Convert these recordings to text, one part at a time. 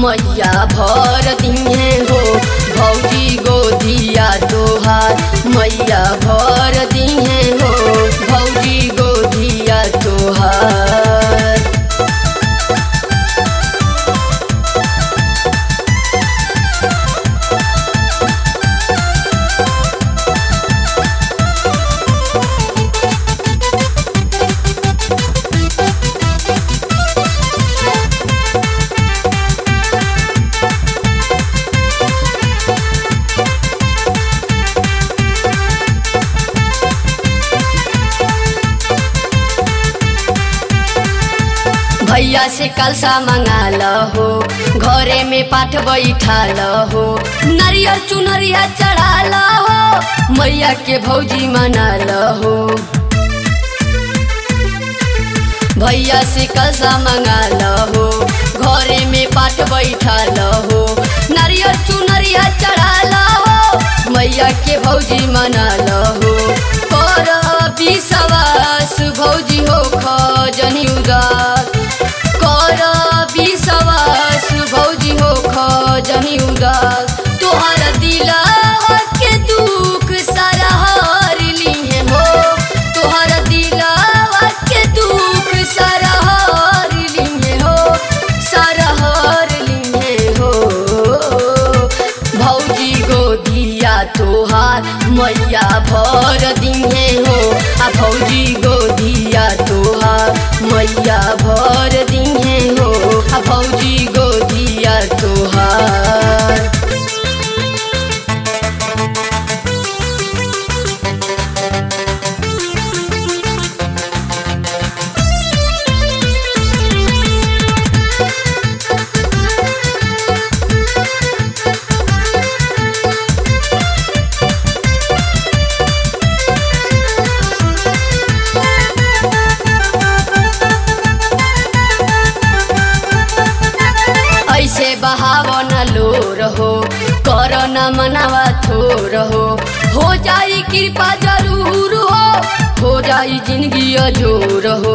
मैया भर दिहे हो भौजी गोदिया तोहार मैया भर दिहे हो भौजी गोदिया तोहार। भैया से कलसा मंगाल हो घरे में पाठ बैठाल हो नारियल चुनरिया चढ़ाल हो मैया के भौजी मनाल हो। भैया से कलसा मंगाल हो घरे में पाठ बैठाल हो नारियल चुनरिया चढ़ाल हो मैया के भौजी मनाल हो। कर विश्वास भौजी हो खजनी उदास कर विश्वास भौजी हो खजनी उदास तोहर दिलवा के दुख सारा हार लिए हो तोहर दिलवा के दुख सारा हार लिए हो सारा हार लिए हो। भौजी गोदिया तोहार मैया भर दिहे हो आ भौजी गोदिया तोहार मैया भर दिहे हो आ भौजी गोदिया तोहार। ऐसे बहावन लोर हो कर न मनावा थोर हो जाई कृपा जरूर हो जाई जिंदगी अजोर हो।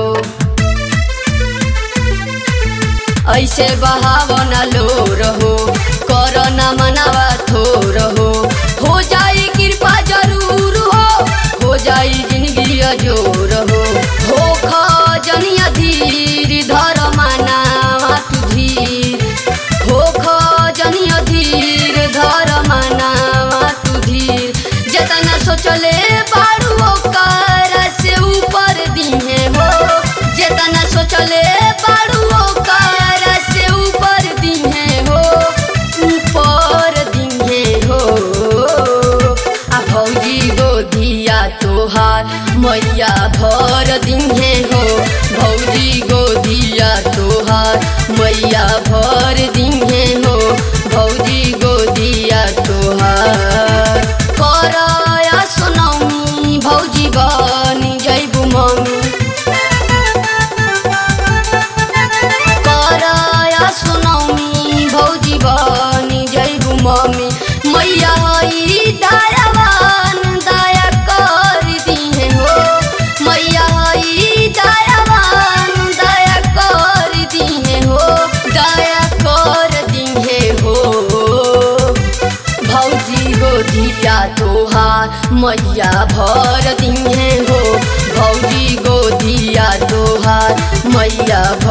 ऐसे बहावन लोर हो कर न मनावा थोर हो जाई कृपा जरूर हो जाई जिंदगी अजोर हो खजनिया धीर धर मनावा तू धीर हो खजनिया धीर धर मनावा तू धीर जतना सोचले बाड़ू ओकर से ऊपर दिहे हो जतना सोचले बाड़ू ओकर से ऊपर दिहे हो ऊपर दिहे हो। आ भौजी गोदिया तोहार मैया भर दिहे हो भौजी गोदिया तोहार मैया भर दिहे हो भौजी गोदिया तोहार। करया सुनौनी भौजी बनी जैबू मम्मी करया सुनौनी भौजी बनी जैबू मम्मी मैया हई दयावान दया कर दिहे हो मैया हई दयावान दया कर दिहे हो दया कर दिहे हो। भौजी गोदिया तोहार मैया भर दिहे हो भौजी गोदिया तोहार मैया